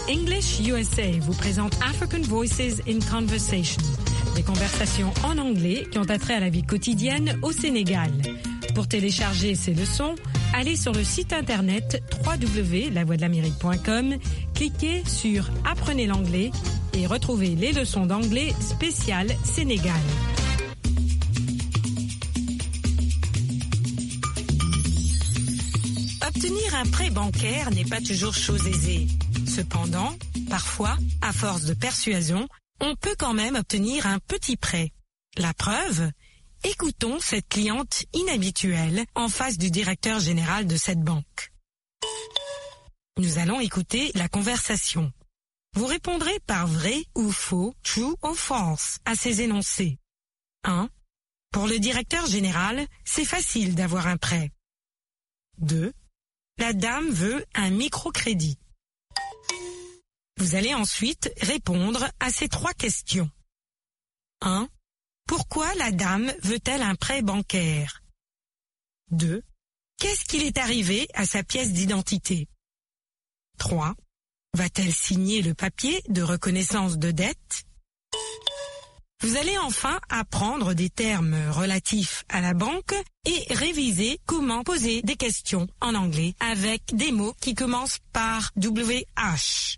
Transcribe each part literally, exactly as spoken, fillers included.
English U S A vous présente African Voices in Conversation, des conversations en anglais qui ont attrait à la vie quotidienne au Sénégal. Pour télécharger ces leçons, allez sur le site internet w w w point la voix de l'amérique point com, cliquez sur Apprenez l'anglais et retrouvez les leçons d'anglais spéciales Sénégal. Obtenir un prêt bancaire n'est pas toujours chose aisée. Cependant, parfois, à force de persuasion, on peut quand même obtenir un petit prêt. La preuve ? Écoutons cette cliente inhabituelle en face du directeur général de cette banque. Nous allons écouter la conversation. Vous répondrez par vrai ou faux, true ou false, à ces énoncés. un. Pour le directeur général, c'est facile d'avoir un prêt. deux. La dame veut un microcrédit. Vous allez ensuite répondre à ces trois questions. un. Pourquoi la dame veut-elle un prêt bancaire? deux. Qu'est-ce qu'il est arrivé à sa pièce d'identité? trois. Va-t-elle signer le papier de reconnaissance de dette? Vous allez enfin apprendre des termes relatifs à la banque et réviser comment poser des questions en anglais avec des mots qui commencent par W H.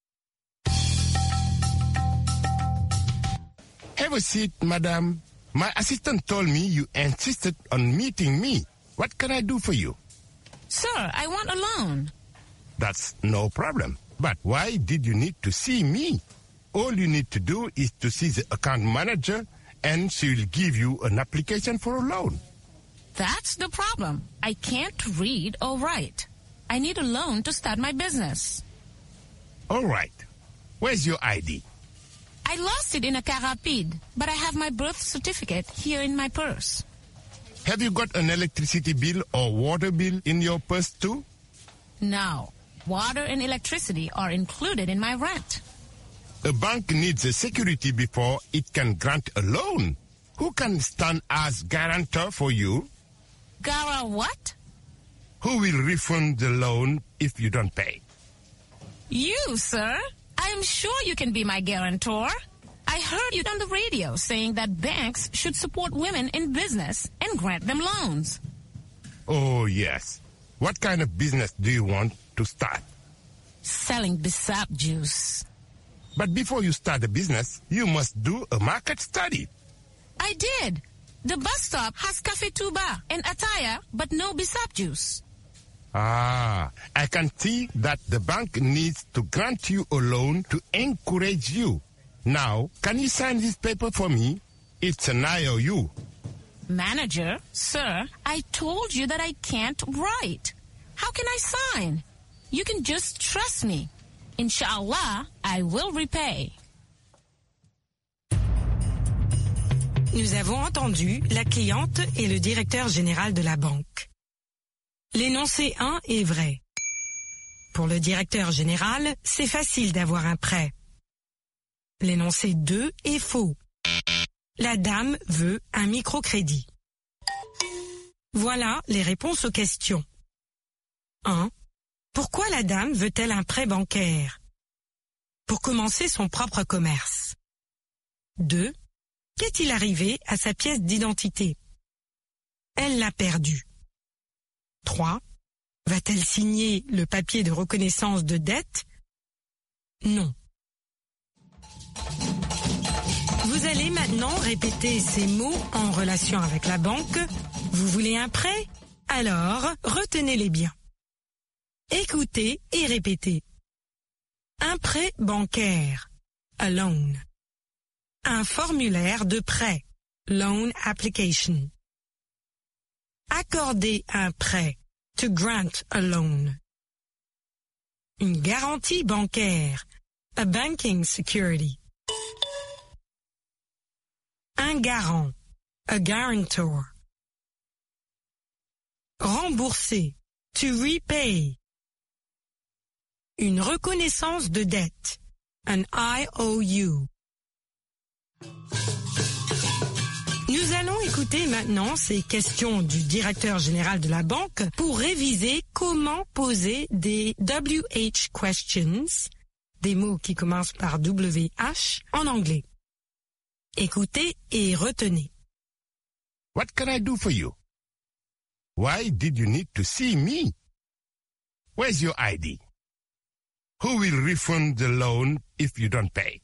Have a seat, madam. My assistant told me you insisted on meeting me. What can I do for you? Sir, I want a loan. That's no problem. But why did you need to see me? All you need to do is to see the account manager and she will give you an application for a loan. That's the problem. I can't read or write. I need a loan to start my business. All right. Where's your I D? I lost it in a car rapide, but I have my birth certificate here in my purse. Have you got an electricity bill or water bill in your purse too? No. Water and electricity are included in my rent. A bank needs a security before it can grant a loan. Who can stand as guarantor for you? Gara what? Who will refund the loan if you don't pay? You, sir. I am sure you can be my guarantor. I heard you on the radio saying that banks should support women in business and grant them loans. Oh, yes. What kind of business do you want to start? Selling Bissap juice. But before you start a business, you must do a market study. I did. The bus stop has Cafe Tuba and Ataya, but no Bissap juice. Ah, I can see that the bank needs to grant you a loan to encourage you. Now, can you sign this paper for me? It's an I O U. Manager, sir, I told you that I can't write. How can I sign? You can just trust me. Inshallah, I will repay. Nous avons entendu la cliente et le directeur général de la banque. L'énoncé un est vrai. Pour le directeur général, c'est facile d'avoir un prêt. L'énoncé deux est faux. La dame veut un microcrédit. Voilà les réponses aux questions. un. Pourquoi la dame veut-elle un prêt bancaire? Pour commencer son propre commerce. deux. Qu'est-il arrivé à sa pièce d'identité? Elle l'a perdue. trois. Va-t-elle signer le papier de reconnaissance de dette? Non. Vous allez maintenant répéter ces mots en relation avec la banque. Vous voulez un prêt? Alors, retenez-les bien. Écoutez et répétez. Un prêt bancaire, a loan. Un formulaire de prêt, loan application. Accorder un prêt, to grant a loan. Une garantie bancaire, a banking security. Un garant, a guarantor. Rembourser, to repay. Une reconnaissance de dette, an I O U. Nous allons écouter maintenant ces questions du directeur général de la banque pour réviser comment poser des W H questions, des mots qui commencent par W H en anglais. Écoutez et retenez. What can I do for you? Why did you need to see me? Where's your I D? Who will refund the loan if you don't pay?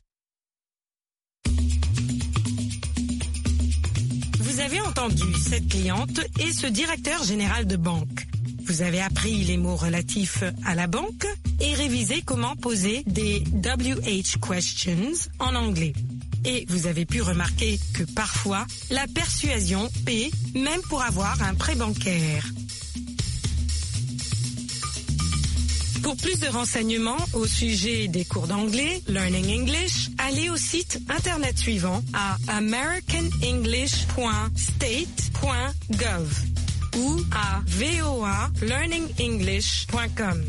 Vous avez entendu cette cliente et ce directeur général de banque. Vous avez appris les mots relatifs à la banque et révisé comment poser des W H questions en anglais. Et vous avez pu remarquer que parfois, la persuasion paie même pour avoir un prêt bancaire. Pour plus de renseignements au sujet des cours d'anglais, Learning English, allez au site internet suivant à american english point state point gov ou à voa learning english point com.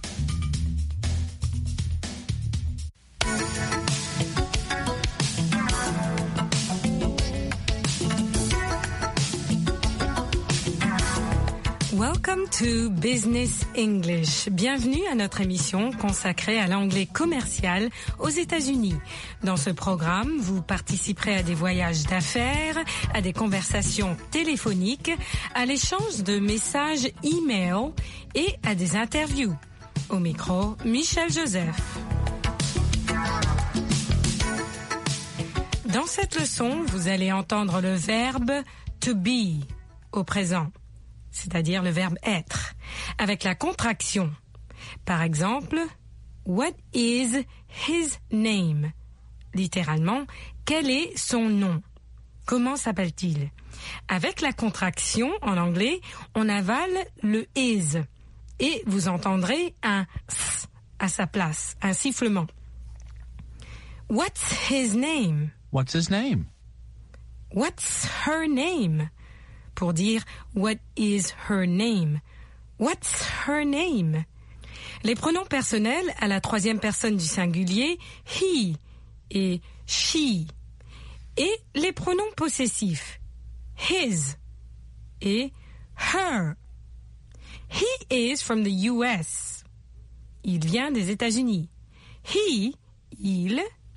Welcome to Business English. Bienvenue à notre émission consacrée à l'anglais commercial aux États-Unis. Dans ce programme, vous participerez à des voyages d'affaires, à des conversations téléphoniques, à l'échange de messages e-mail et à des interviews. Au micro, Michel Joseph. Dans cette leçon, vous allez entendre le verbe to be au présent, c'est-à-dire le verbe être, avec la contraction. Par exemple, what is his name? Littéralement, quel est son nom? Comment s'appelle-t-il? Avec la contraction, en anglais, on avale le is et vous entendrez un s à sa place, un sifflement. What's his name? What's his name? What's her name? Pour dire what is her name? What's her name? Les pronoms personnels à la troisième personne du singulier, he et she. Et les pronoms possessifs, his et her. He is from the U S. Il vient des États-Unis. He, il.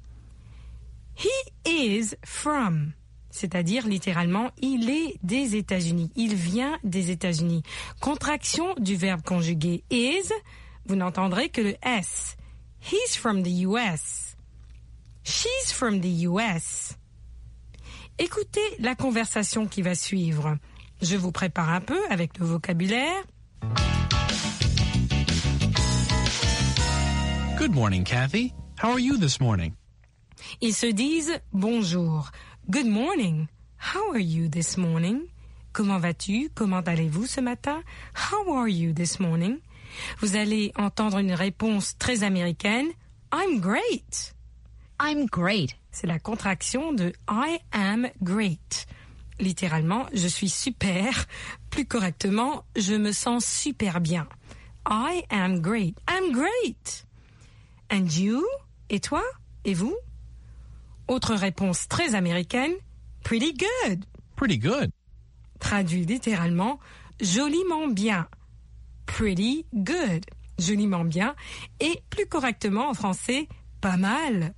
He is from. C'est-à-dire littéralement, il est des États-Unis. Il vient des États-Unis. Contraction du verbe conjugué is, vous n'entendrez que le S. He's from the U S. She's from the U S. Écoutez la conversation qui va suivre. Je vous prépare un peu avec le vocabulaire. Good morning, Kathy. How are you this morning? Ils se disent bonjour. Good morning. How are you this morning? Comment vas-tu? Comment allez-vous ce matin? How are you this morning? Vous allez entendre une réponse très américaine. I'm great. I'm great. C'est la contraction de I am great. Littéralement, je suis super. Plus correctement, je me sens super bien. I am great. I'm great. And you? Et toi? Et vous? Autre réponse très américaine, pretty good. Pretty good. Traduit littéralement, joliment bien. Pretty good. Joliment bien. Et plus correctement en français, pas mal.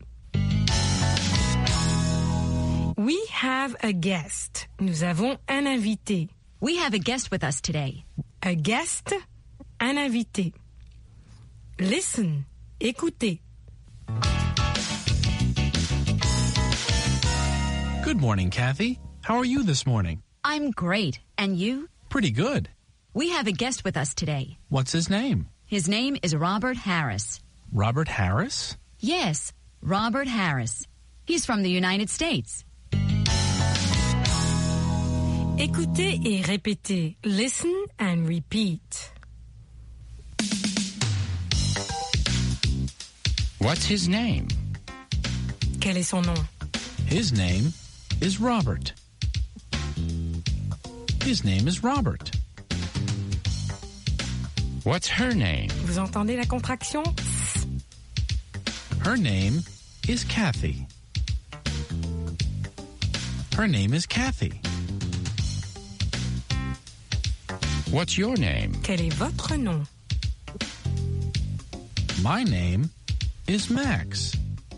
We have a guest. Nous avons un invité. We have a guest with us today. A guest, un invité. Listen, écoutez. Good morning, Kathy. How are you this morning? I'm great. And you? Pretty good. We have a guest with us today. What's his name? His name is Robert Harris. Robert Harris? Yes, Robert Harris. He's from the United States. Écoutez et répétez. Listen and repeat. What's his name? Quel est son nom? His name is Robert. His name is Robert. What's her name? Vous entendez la contraction? Her name is Kathy. Her name is Kathy. What's your name? Quel est votre nom? My name is Max?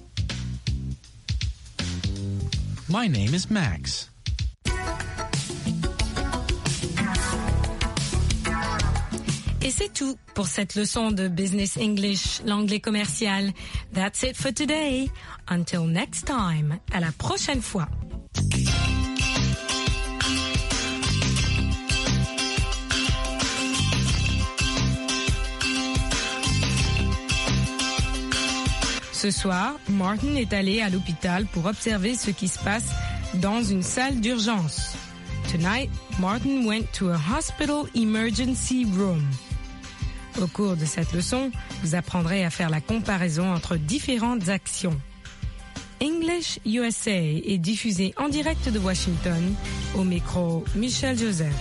My name is Max. Et c'est tout pour cette leçon de Business English, l'anglais commercial. That's it for today. Until next time. À la prochaine fois. Ce soir, Martin est allé à l'hôpital pour observer ce qui se passe dans une salle d'urgence. Tonight, Martin went to a hospital emergency room. Au cours de cette leçon, vous apprendrez à faire la comparaison entre différentes actions. English U S A est diffusé en direct de Washington, au micro Michel Joseph.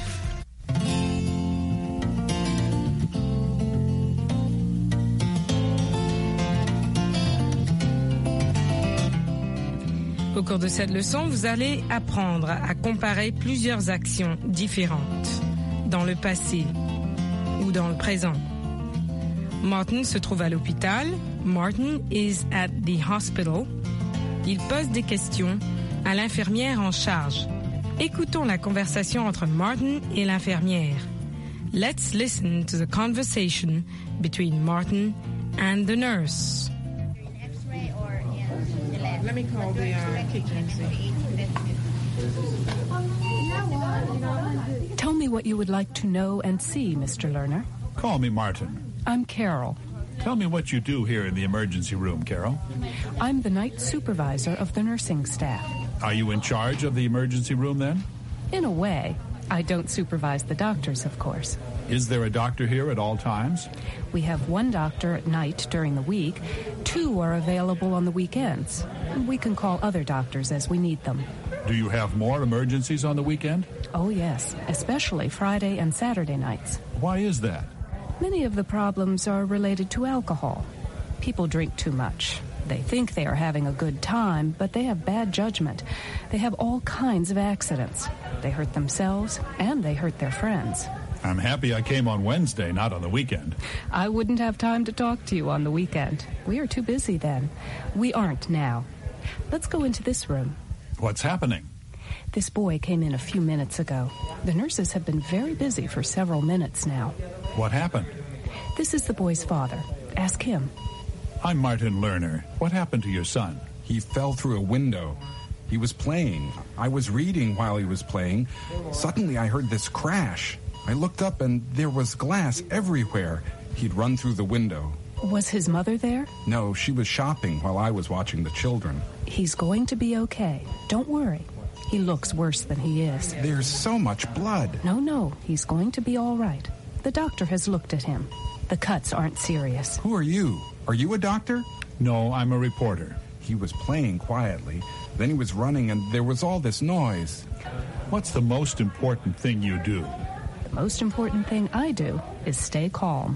Au cours de cette leçon, vous allez apprendre à comparer plusieurs actions différentes dans le passé ou dans le présent. Martin se trouve à l'hôpital. Martin is at the hospital. Il pose des questions à l'infirmière en charge. Écoutons la conversation entre Martin et l'infirmière. Let's listen to the conversation between Martin and the nurse. Let me call the uh, kitchen. Tell me what you would like to know and see, Mister Lerner. Call me Martin. I'm Carol. Tell me what you do here in the emergency room, Carol. I'm the night supervisor of the nursing staff. Are you in charge of the emergency room then? In a way. I don't supervise the doctors, of course. Is there a doctor here at all times? We have one doctor at night during the week. Two are available on the weekends. We can call other doctors as we need them. Do you have more emergencies on the weekend? Oh, yes, especially Friday and Saturday nights. Why is that? Many of the problems are related to alcohol. People drink too much. They think they are having a good time, but they have bad judgment. They have all kinds of accidents. They hurt themselves, and they hurt their friends. I'm happy I came on Wednesday, not on the weekend. I wouldn't have time to talk to you on the weekend. We are too busy then. We aren't now. Let's go into this room. What's happening? This boy came in a few minutes ago. The nurses have been very busy for several minutes now. What happened? This is the boy's father. Ask him. I'm Martin Lerner. What happened to your son? He fell through a window. He was playing. I was reading while he was playing. Suddenly I heard this crash. I looked up and there was glass everywhere. He'd run through the window. Was his mother there? No, she was shopping while I was watching the children. He's going to be okay. Don't worry. He looks worse than he is. There's so much blood. No, no, he's going to be all right. The doctor has looked at him. The cuts aren't serious. Who are you? Are you a doctor? No, I'm a reporter. He was playing quietly. Then he was running and there was all this noise. What's the most important thing you do? The most important thing I do is stay calm.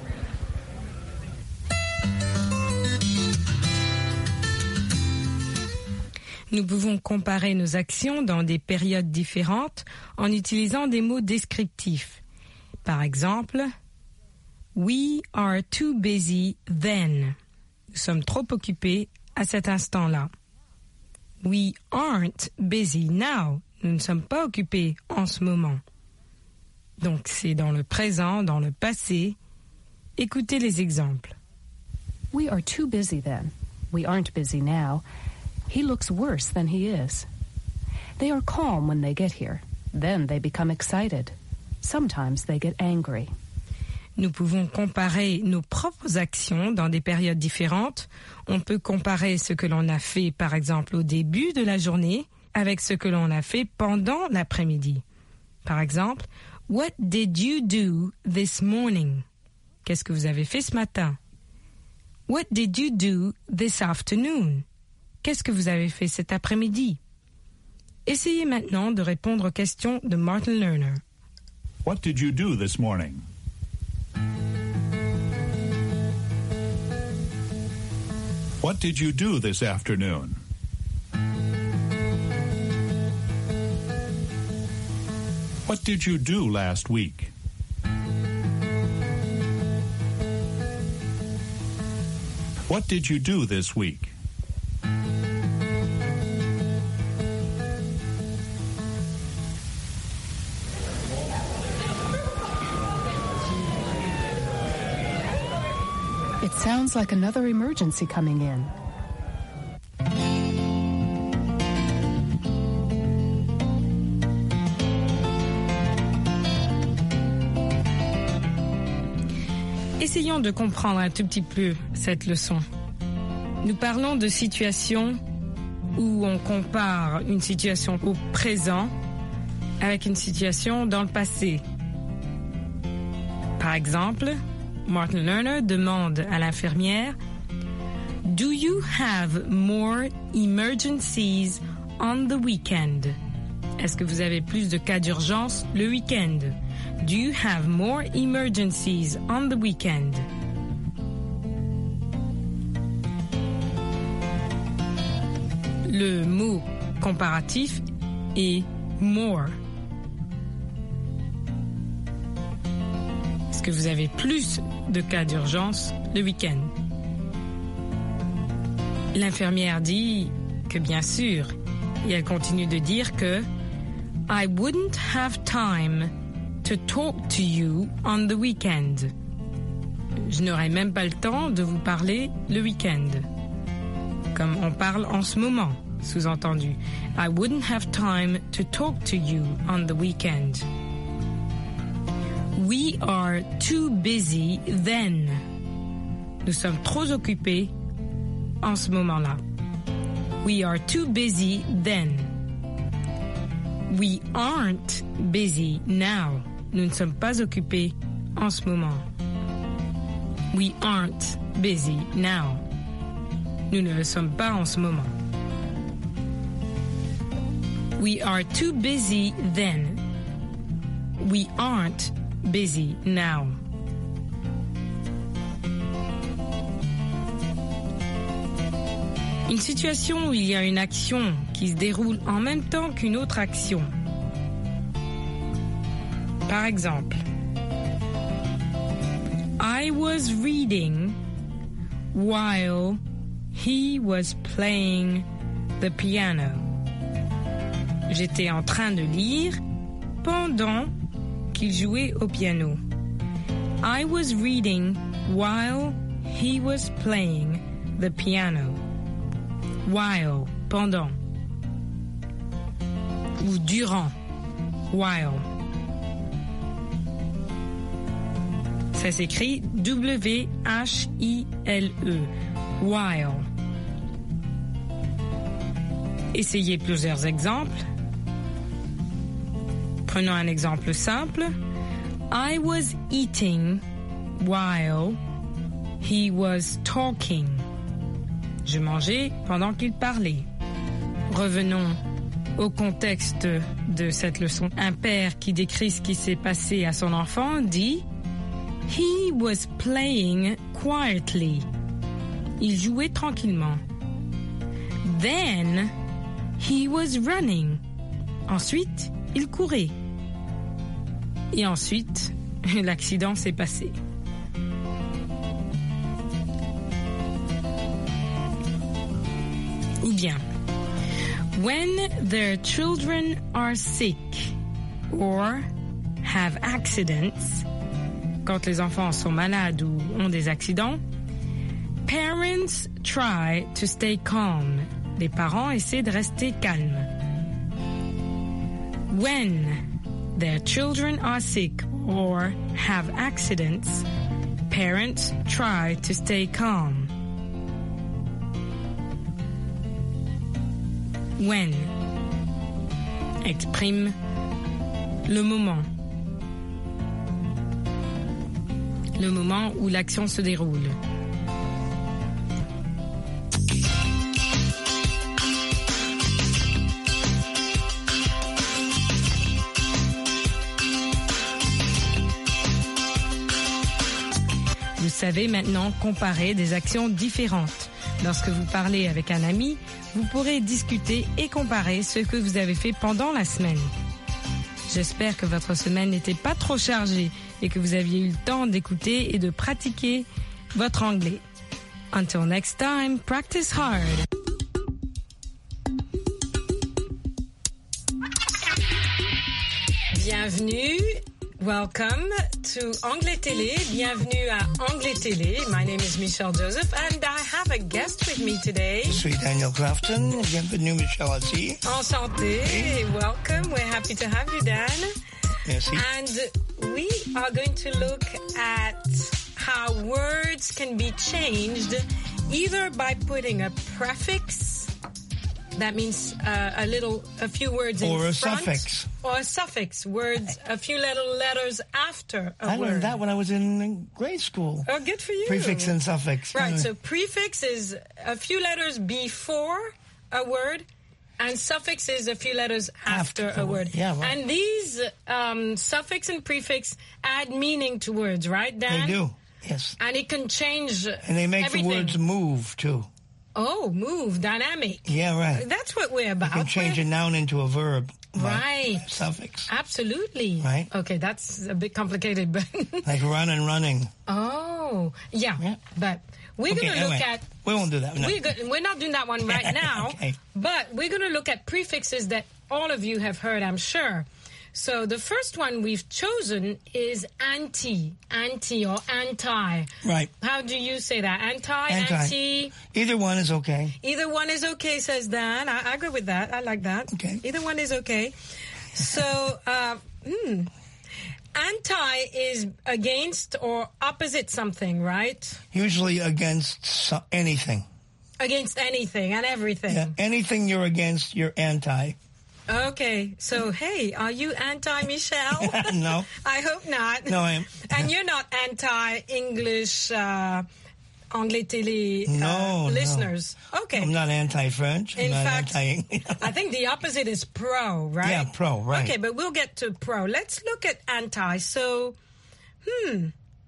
Nous pouvons comparer nos actions dans des périodes différentes en utilisant des mots descriptifs. Par exemple, we are too busy then. Nous sommes trop occupés à cet instant-là. We aren't busy now. Nous ne sommes pas occupés en ce moment. Donc c'est dans le présent, dans le passé. Écoutez les exemples. We are too busy then. We aren't busy now. He looks worse than he is. They are calm when they get here. Then they become excited. Sometimes they get angry. Nous pouvons comparer nos propres actions dans des périodes différentes. On peut comparer ce que l'on a fait, par exemple, au début de la journée avec ce que l'on a fait pendant l'après-midi. Par exemple, what did you do this morning? Qu'est-ce que vous avez fait ce matin? What did you do this afternoon? Qu'est-ce que vous avez fait cet après-midi? Essayez maintenant de répondre aux questions de Martin Lerner. What did you do this morning? What did you do this afternoon? What did you do last week? What did you do this week? It sounds like another emergency coming in. Essayons de comprendre un tout petit peu cette leçon. Nous parlons de situations où on compare une situation au présent avec une situation dans le passé. Par exemple, Martin Lerner demande à l'infirmière « Do you have more emergencies on the weekend ?» Est-ce que vous avez plus de cas d'urgence le week-end? Do you have more emergencies on the weekend? Le mot comparatif est more. Est-ce que vous avez plus de cas d'urgence le week-end? L'infirmière dit que bien sûr, et elle continue de dire que I wouldn't have time to talk to you on the weekend. Je n'aurai même pas le temps de vous parler le week-end. Comme on parle en ce moment, sous-entendu. I wouldn't have time to talk to you on the weekend. We are too busy then. Nous sommes trop occupés en ce moment-là. We are too busy then. We aren't busy now. Nous ne sommes pas occupés en ce moment. We aren't busy now. Nous ne le sommes pas en ce moment. We are too busy then. We aren't busy now. Une situation où il y a une action qui se déroule en même temps qu'une autre action. Par exemple, I was reading while he was playing the piano. J'étais en train de lire pendant qu'il jouait au piano. I was reading while he was playing the piano. While, pendant. Ou durant. While. Ça s'écrit W H I L E. While. Essayez plusieurs exemples. Prenons un exemple simple. I was eating while he was talking. Je mangeais pendant qu'il parlait. Revenons au contexte de cette leçon. Un père qui décrit ce qui s'est passé à son enfant dit « He was playing quietly ». Il jouait tranquillement. « Then, he was running ». Ensuite, il courait. Et ensuite, l'accident s'est passé. Ou bien, when their children are sick or have accidents, quand les enfants sont malades ou ont des accidents, parents try to stay calm. Les parents essaient de rester calmes. When their children are sick or have accidents, parents try to stay calm. When exprime le moment. Le moment où l'action se déroule. Vous savez maintenant comparer des actions différentes. Lorsque vous parlez avec un ami, vous pourrez discuter et comparer ce que vous avez fait pendant la semaine. J'espère que votre semaine n'était pas trop chargée et que vous aviez eu le temps d'écouter et de pratiquer votre anglais. Until next time, practice hard. Bienvenue. Welcome to Anglais Télé. Bienvenue à Anglais Télé. My name is Michelle Joseph, and I have a guest with me today. Je suis Daniel Crafton. Bienvenue, Michelle Assis. Enchanté. Welcome. We're happy to have you, Dan. Merci. And we are going to look at how words can be changed either by putting a prefix, that means uh, a little, a few words in or a front, suffix. Or a suffix, words, a few little letters after a I word. learned that when I was in grade school. Oh, good for you. Prefix and suffix. Right, so prefix is a few letters before a word, and suffix is a few letters after, after a word. Yeah, right. And these um, suffix and prefix add meaning to words, right, Dan? They do, yes. And it can change And they make everything. the words move, too. Oh, move, dynamic. Yeah, right. That's what we're about. You can change we're... a noun into a verb. Right. Suffix. Absolutely. Right. Okay, that's a bit complicated, but... like run and running. Oh, yeah. yeah. But we're okay, going to anyway, look at... We won't do that. No. We're, go- we're not doing that one right now. Okay. But we're going to look at prefixes that all of you have heard, I'm sure. So the first one we've chosen is anti, anti or anti. Right. How do you say that? Anti, anti, anti? Either one is okay. Either one is okay, says Dan. I, I agree with that. I like that. Okay. Either one is okay. So, uh, hmm. Anti is against or opposite something, right? Usually against so- anything. Against anything and everything. Yeah, anything you're against, you're anti. Okay, so hey, are you anti-Michelle? No. I hope not. No, I am. And you're not anti-English, uh, Anglais Télé uh, no, listeners? No. Okay. I'm not anti-French. In I'm not fact, anti- I think the opposite is pro, right? Yeah, pro, right. Okay, but we'll get to pro. Let's look at anti. So, hmm.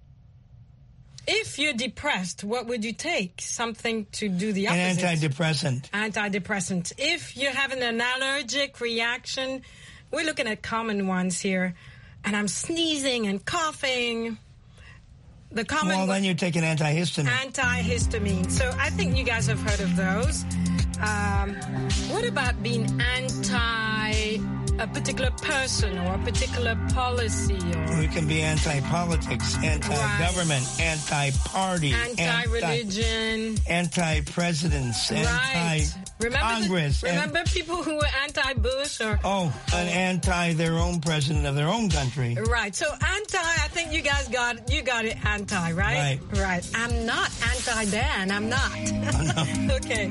If you're depressed, what would you take? Something to do the opposite. An antidepressant. Antidepressant. If you're having an allergic reaction, we're looking at common ones here. And I'm sneezing and coughing. The common Well, then you take an antihistamine. Antihistamine. So I think you guys have heard of those. Um, what about being anti a particular person or a particular policy? Or we can be anti-politics, anti-government, right. anti-party, anti-religion, anti-presidents, right. anti-Congress. Remember, the, remember and, people who were anti-Bush or oh, an anti their own president of their own country. Right. So anti, I think you guys got you got it anti, right? Right. Right. I'm not anti-Dan. I'm not. Oh, no. Okay.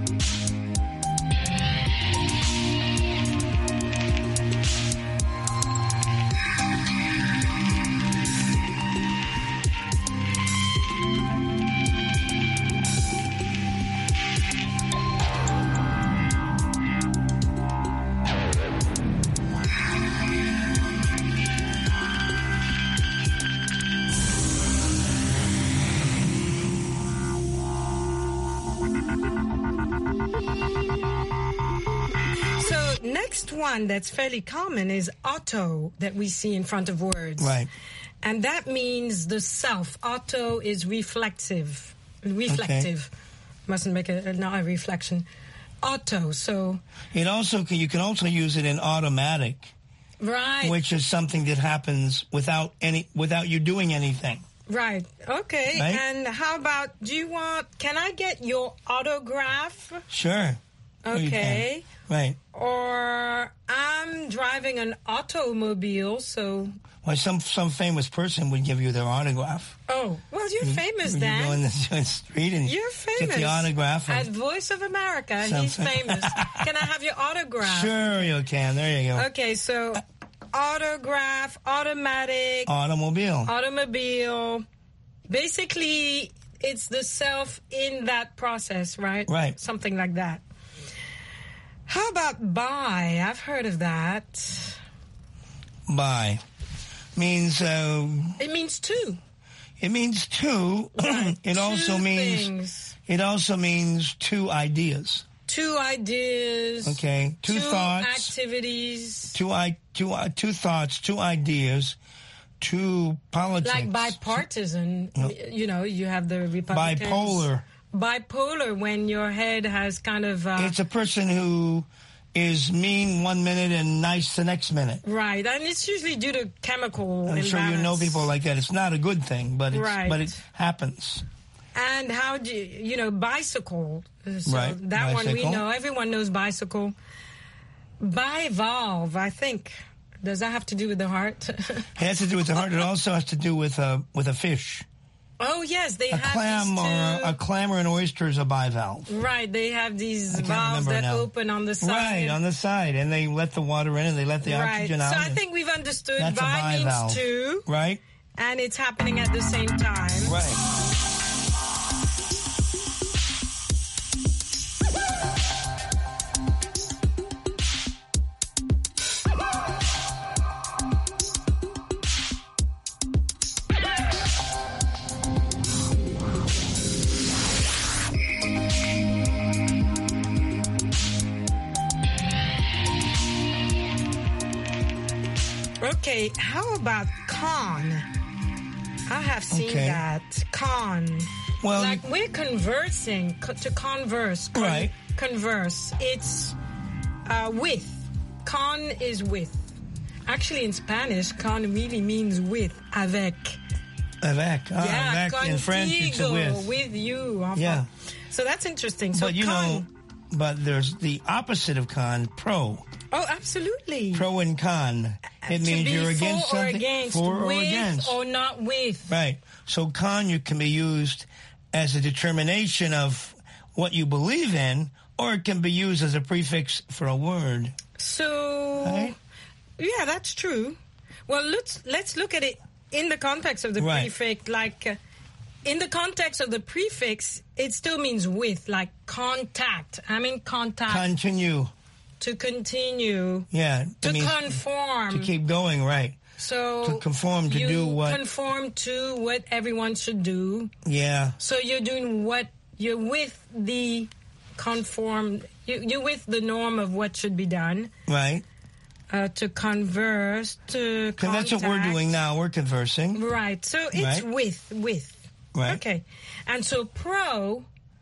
Next one that's fairly common is auto that we see in front of words. Right. And that means the self. Auto is reflexive. Reflective. Okay. Mustn't make a, not a reflection. Auto, so... It also, you can also use it in automatic. Right. Which is something that happens without any, without you doing anything. Right. Okay. Right? And how about, do you want, can I get your autograph? Sure. Okay. Right. Or I'm driving an automobile, so... Well, some some famous person would give you their autograph. Oh, well, you're you, famous, you Dan. You go in the, in the street and you're famous. Get the autograph. At Voice of America, some, he's famous. Can I have your autograph? Sure you can. There you go. Okay, so autograph, automatic... Automobile. Automobile. Basically, it's the self in that process, right? Right. Something like that. How about buy? I've heard of that. Buy means uh, it means two. It means two. Right. It two also means things. It also means two ideas. Two ideas. Okay. Two, two thoughts. Activities. Two i two uh, two thoughts. Two ideas. Two politics. Like bipartisan. No. You know, you have the Republicans. Bipolar. bipolar when your head has kind of... Uh, it's a person who is mean one minute and nice the next minute. Right, and it's usually due to chemical I'm imbalance. sure you know people like that. It's not a good thing, but it's, right. but it happens. And how do you, you know, bicycle. So right. that bicycle. one we know. Everyone knows bicycle. Bivalve, I think. Does that have to do with the heart? It has to do with the heart. It also has to do with a, with a fish. Oh, yes. They a have clam these or a, a clam or an oyster is a bivalve. Right. They have these valves that now. open on the side. Right, on the side. And they let the water in and they let the right. oxygen out. So I think we've understood That's bi a bivalve. means two. Right. And it's happening at the same time. Right. Okay, how about con? I have seen okay. that. Con. Well, like we're conversing, co- to converse. Con- right. Converse. It's uh, with. Con is with. Actually, in Spanish, con really means with. Avec. Avec. Ah, yeah, avec. In French, it's a with. With you. Enfin. Yeah. So that's interesting. So but you con. know, but there's the opposite of con, pro. Oh, absolutely. Pro and con. It to means be you're against for or something. against, for or with against. or not with. Right. So con you can be used as a determination of what you believe in, or it can be used as a prefix for a word. So, right? Yeah, that's true. Well, let's let's look at it in the context of the right. prefix. Like, uh, in the context of the prefix, it still means with, like contact. I'm in contact. Continue. To continue. Yeah. To conform. To keep going, right. So to conform to you do what conform to what everyone should do. Yeah. So you're doing what you're with the conform. You, you're with the norm of what should be done. Right. Uh, to converse, to contact. That's what we're doing now. We're conversing. Right. So it's right. with with. Right. Okay. And so pro.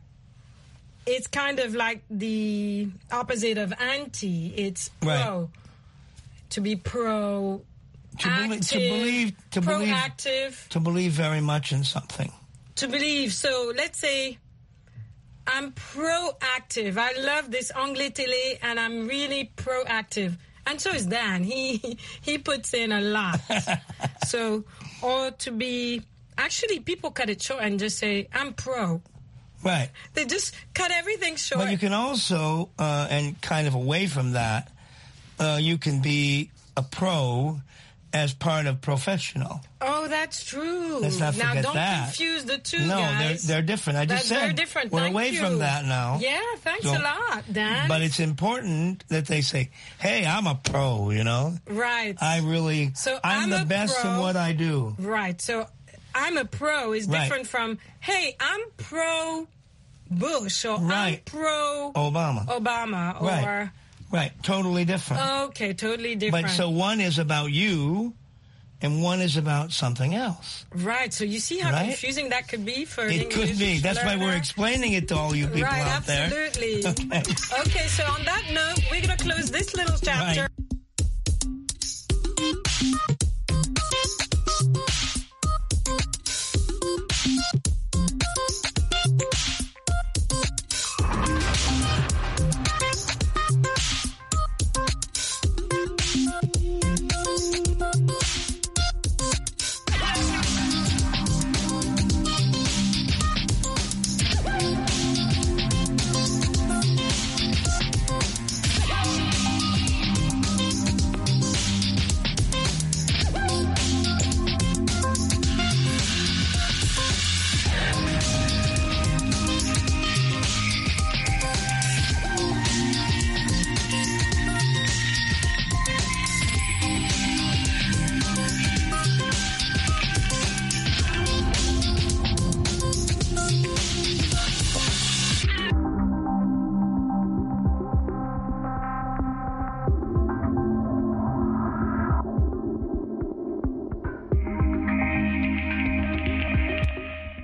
It's kind of like the opposite of anti. It's pro. Right. To be pro. To, belie- to believe, to proactive, believe, to believe very much in something. To believe. So let's say I'm proactive. I love this Anglais Télé, and I'm really proactive. And so is Dan. He he puts in a lot. So, or to be actually, people cut it short and just say I'm pro. Right. They just cut everything short. But you can also, uh, and kind of away from that, uh, you can be a pro as part of professional. Oh, that's true. Let's not forget now, don't that. confuse the two, no, guys. they're, they're different. I just that's said very different. we're Thank away you. from that now. Yeah, thanks so, a lot, Dan. But it's important that they say, hey, I'm a pro, you know? Right. I really, so I'm, I'm the best pro. in what I do. Right. So I'm a pro is right. different from, hey, I'm pro Bush or right. I'm pro Obama. Obama or... Right. Right. Totally different. Okay, totally different. But so one is about you and one is about something else. Right. So you see how right? confusing that could be for It English could be. That's learner? why we're explaining it to all you people right, out absolutely. there. Okay. Okay, so on that note, we're going to close this little chapter. Right.